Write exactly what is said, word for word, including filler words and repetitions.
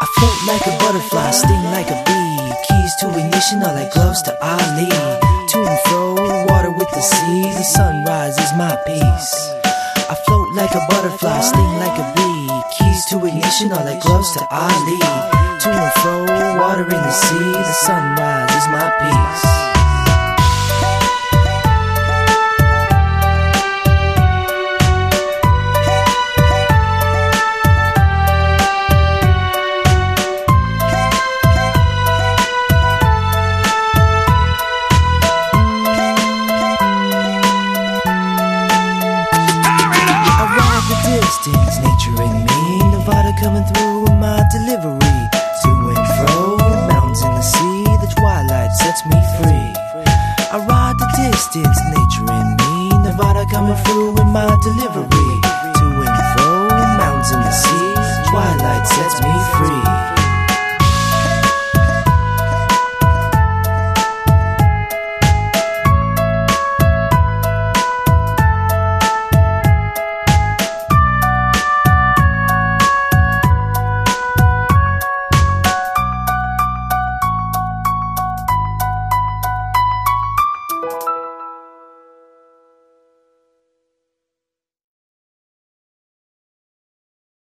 float like a butterfly, sting like a bee. Keys to ignition are like gloves to Ali. To and fro, water with the sea. The sunrise is my peace. I float like a butterfly, sting like a bee. Keys to ignition are like gloves to Ali. To and fro, water in the sea. The sunrise is my peace. Distance, nature in me, Nevada coming through with my delivery. To and fro, mountains in the sea, the twilight sets me free. I ride the distance, nature in me, Nevada coming through with my delivery. To and fro, mountains in the sea, twilight sets me free.